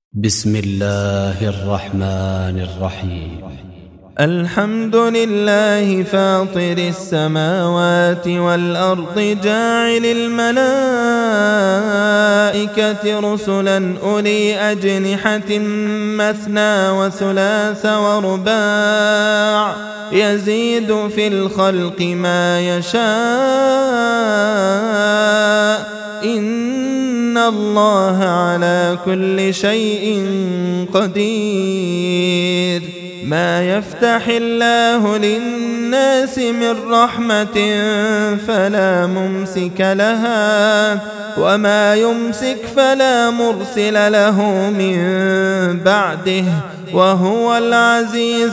بسم الله الرحمن الرحيم. الحمد لله فاطر السماوات والأرض جاعل الملائكة رسلا أولي أجنحة مثنى وثلاث ورباع يزيد في الخلق ما يشاء إن الله على كل شيء قدير. ما يفتح الله للناس من رحمة فلا ممسك لها وما يمسك فلا مرسل له من بعده وهو العزيز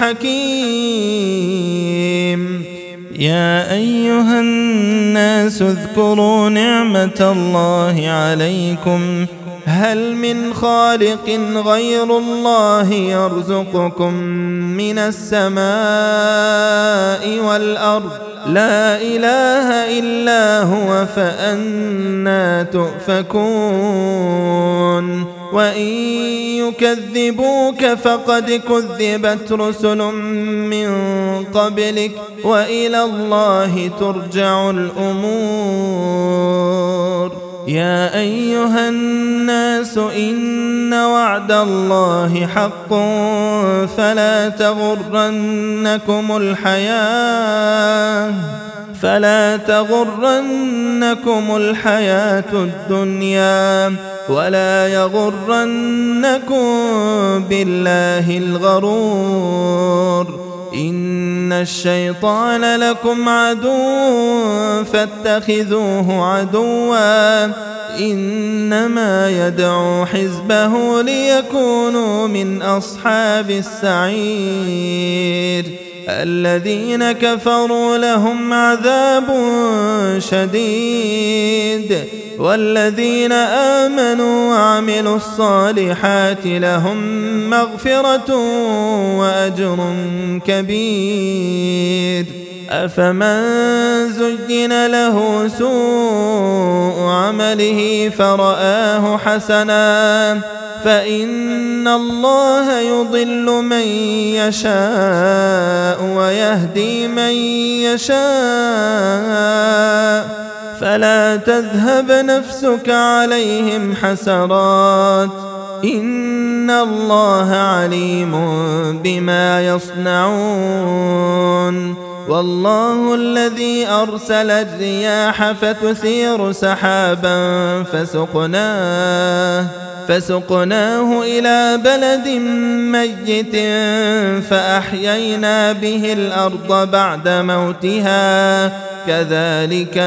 الحكيم. يا أيها الناس اذكروا نعمة الله عليكم هل من خالق غير الله يرزقكم من السماء والأرض لا إله إلا هو فأنى تؤفكون. وإن يكذبوك فقد كذبت رسل من قبلك وإلى الله ترجع الأمور. يا أيها الناس إن وعد الله حق فلا تغرنكم الحياة الدنيا ولا يغرنكم بالله الغرور. إن الشيطان لكم عدو فاتخذوه عدوا إنما يدعو حزبه ليكونوا من أصحاب السعير. الذين كفروا لهم عذاب شديد والذين آمنوا وعملوا الصالحات لهم مغفرة وأجر كبير. أفمن زين له سوء عمله فرآه حسنا فإن الله يضل من يشاء ويهدي من يشاء فلا تذهب نفسك عليهم حسرات إن الله عليم بما يصنعون. والله الذي أرسل الرياح فتثير سحابا فسقناه إلى بلد ميت فأحيينا به الأرض بعد موتها كذلك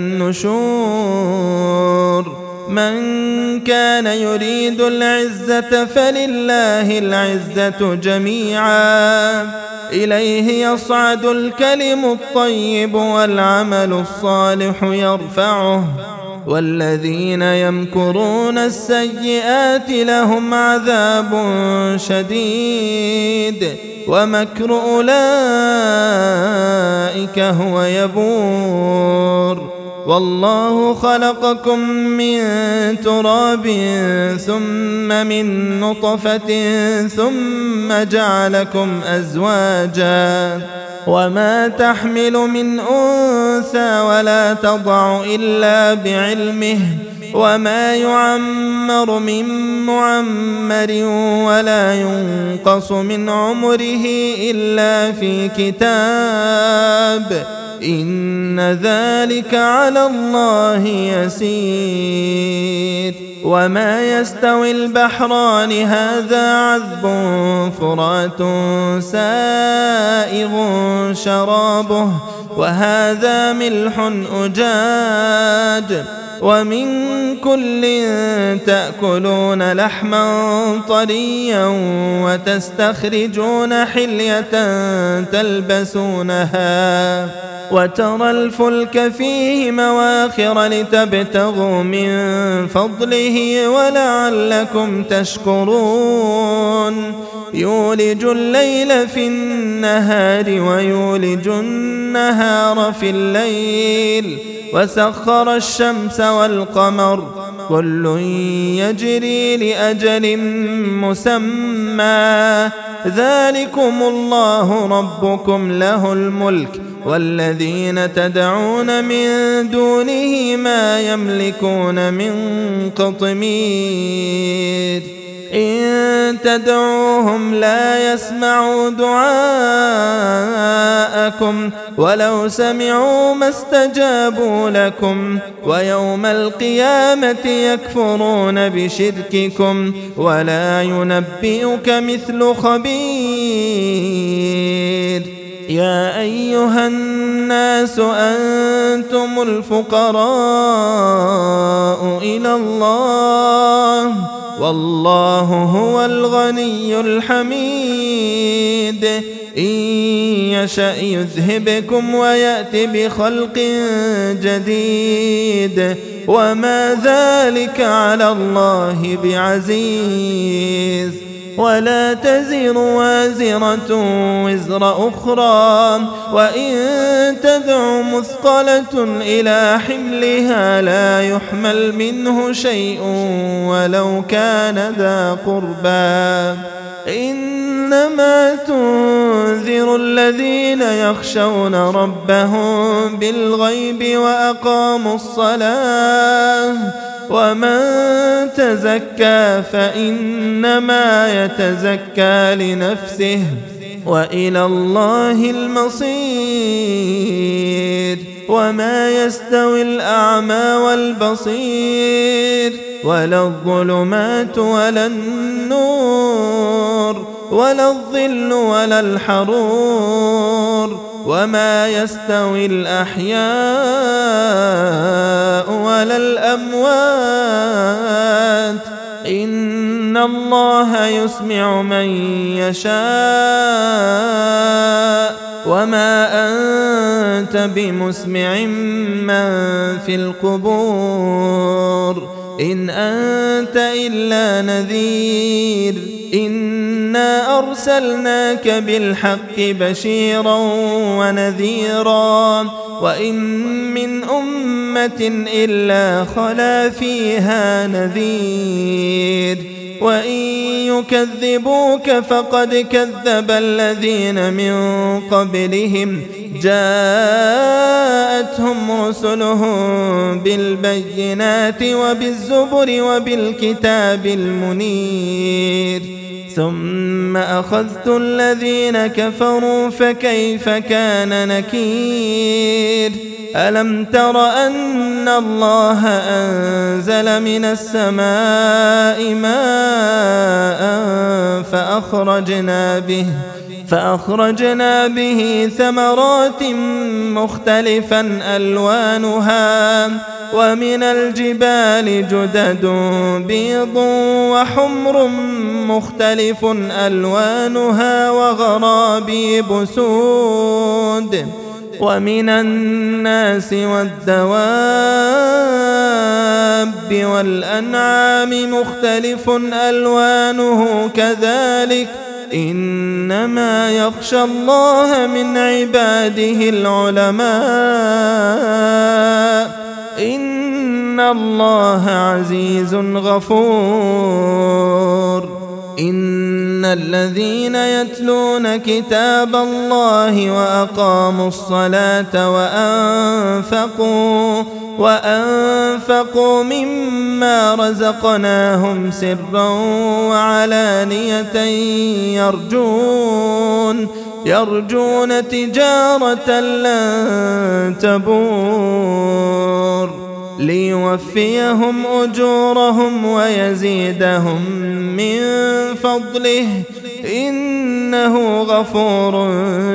النشور. من كان يريد العزة فلله العزة جميعا إليه يصعد الكلم الطيب والعمل الصالح يرفعه والذين يمكرون السيئات لهم عذاب شديد ومكر أولئك هو يبور. والله خلقكم من تراب ثم من نطفة ثم جعلكم أزواجا وما تحمل من أنثى ولا تضع إلا بعلمه وما يعمر من معمر ولا ينقص من عمره إلا في كتاب إن ذلك على الله يسير. وما يستوي البحران هذا عذب فرات سائغ شرابه وهذا ملح أجاج ومن كل تأكلون لحما طريا وتستخرجون حلية تلبسونها وترى الفلك فيه مواخر لتبتغوا من فضله ولعلكم تشكرون. يولج الليل في النهار ويولج النهار في الليل وسخر الشمس والقمر كل يجري لأجل مسمى ذلكم الله ربكم له الملك والذين تدعون من دونه ما يملكون من قطمير إن تدعوهم لا يسمعوا دعاءكم ولو سمعوا ما استجابوا لكم ويوم القيامة يكفرون بشرككم ولا ينبئك مثل خبير يا أيها الناس أنتم الفقراء إلى الله والله هو الغني الحميد إن يشأ يذهبكم ويأتي بخلق جديد وما ذلك على الله بعزيز ولا تزر وازرة وزر أخرى وإن تدع مثقلة إلى حملها لا يحمل منه شيء ولو كان ذا قربى إنما تنذر الذين يخشون ربهم بالغيب وأقاموا الصلاة ومن تزكى فإنما يتزكى لنفسه وإلى الله المصير وما يستوي الأعمى والبصير ولا الظلمات ولا النور ولا الظل ولا الحرور وما يستوي الأحياء ولا الأموات إن الله يسمع من يشاء وما أنت بمسمع من في القبور إن أنت إلا نذير إنا أرسلناك بالحق بشيرا ونذيرا وإن من أمة إلا خلا فيها نذير وإن يكذبوك فقد كذب الذين من قبلهم جاءتهم رسلهم بالبينات وبالزبر وبالكتاب المنير ثم أخذت الذين كفروا فكيف كان نكير ألم تر أن الله أنزل من السماء ماء فأخرجنا به ثمرات مختلفا ألوانها ومن الجبال جدد بيض وحمر مختلف ألوانها وغرابيب سود ومن الناس والدواب والأنعام مختلف ألوانه كذلك إنما يخشى الله من عباده العلماء إن الله عزيز غفور إن الذين يتلون كتاب الله وأقاموا الصلاة وأنفقوا مما رزقناهم سرا وعلانية يرجون تجارة لن تبور ليوفيهم أجورهم ويزيدهم من فضله إنه غفور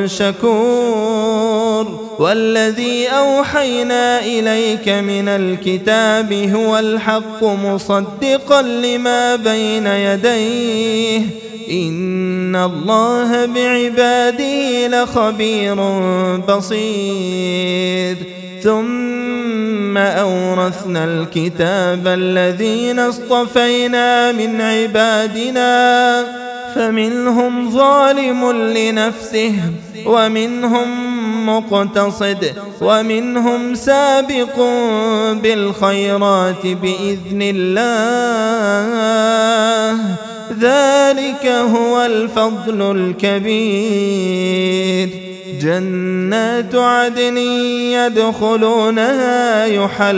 شكور والذي أوحينا إليك من الكتاب هو الحق مصدقا لما بين يديه إن الله بعباده لخبير بصير ثم أورثنا الكتاب الذين اصطفينا من عبادنا فمنهم ظالم لنفسه ومنهم مقتصد ومنهم سابق بالخيرات بإذن الله، ذلك هو الفضل الكبير. جنات عدن يدخلونها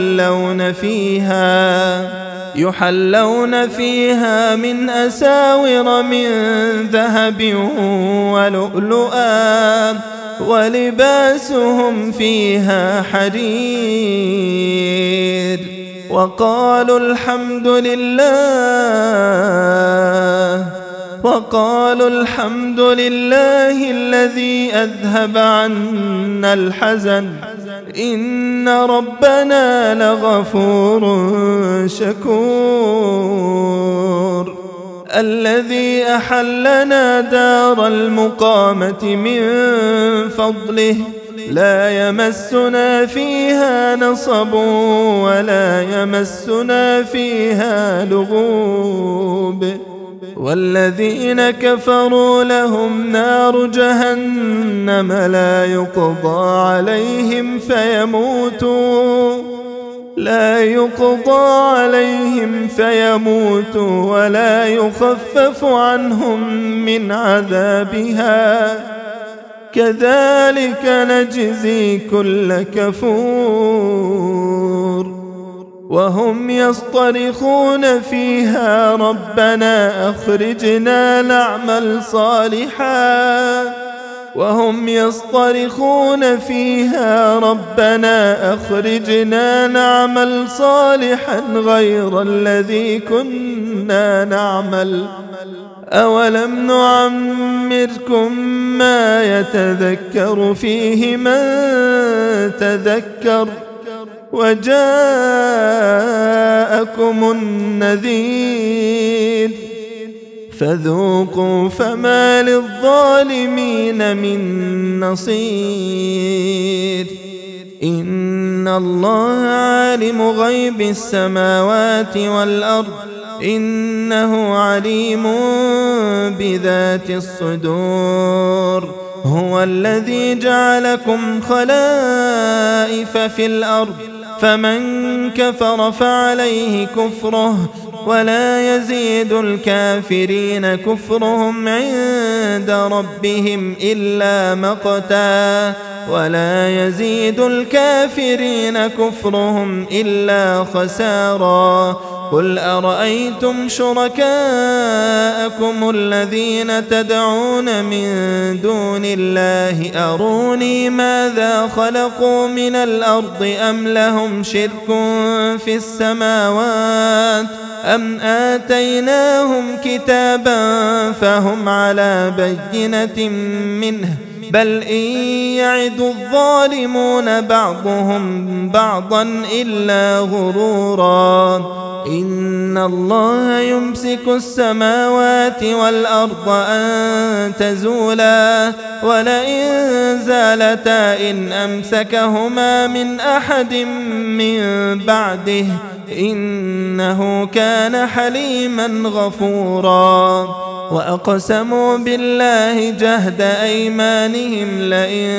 يحلون فيها من أساور من ذهب ولؤلؤا ولباسهم فيها حرير. وقالوا الحمد لله الذي أذهب عنا الحزن إن ربنا لغفور شكور. الذي أحلنا دار المقامة من فضله لا يمسنا فيها نصب ولا يمسنا فيها لغوب. والذين كفروا لهم نار جهنم لا يقضى عليهم فيموتوا ولا يخفف عنهم من عذابها كذلك نجزي كل كفور. وهم يصطرخون فيها ربنا أخرجنا نعمل صالحا غير الذي كنا نعمل أولم نعمركم ما يتذكر فيه من تذكر وجاءكم النذير فذوقوا فما للظالمين من نصير. إن الله عالم غيب السماوات والأرض إنه عليم بذات الصدور. هو الذي جعلكم خلائف في الأرض فمن كفر فعليه كفره ولا يزيد الكافرين كفرهم عند ربهم إلا مقتا خسارا. قل أرأيتم شركاءكم الذين تدعون من دون الله أروني ماذا خلقوا من الأرض أم لهم شرك في السماوات أم آتيناهم كتابا فهم على بينة منه بل إن يعد الظالمون بعضهم بعضا إلا غرورا. إن الله يمسك السماوات والأرض أن تزولا ولئن زالتا إن أمسكهما من أحد من بعده إنه كان حليما غفورا. وأقسموا بالله جهد أيمانهم لئن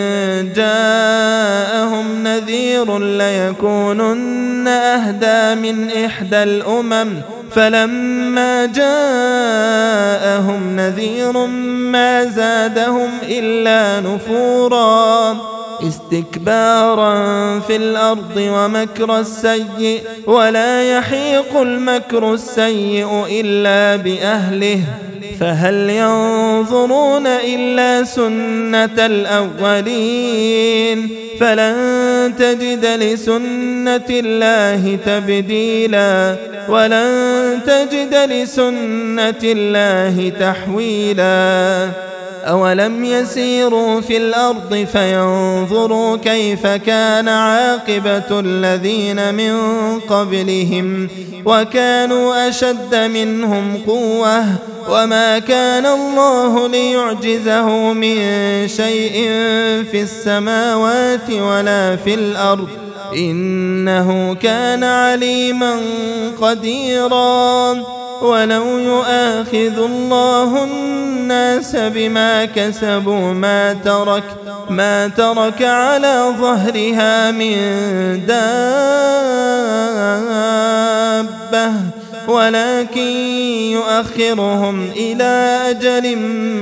جاءهم نذير ليكونن أهدى من إحدى الأمم فلما جاءهم نذير ما زادهم إلا نفورا استكبارا في الأرض ومكر السيء ولا يحيق المكر السيء إلا بأهله فهل ينظرون إلا سنة الأولين فلن تجد لسنة الله تبديلا ولن تجد لسنة الله تحويلا. أولم يسيروا في الأرض فينظروا كيف كان عاقبة الذين من قبلهم وكانوا أشد منهم قوة وما كان الله ليعجزه من شيء في السماوات ولا في الأرض إنه كان عليما قديرا. ولو يؤاخذ الله الناس بما كسبوا ما ترك على ظهرها من دابة ولكن يؤخرهم إلى أجل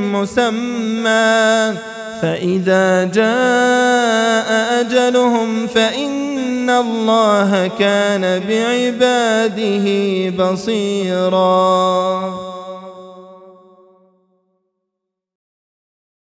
مسمى فإذا جاء أجلهم فإن الله كان بعباده بصيرا.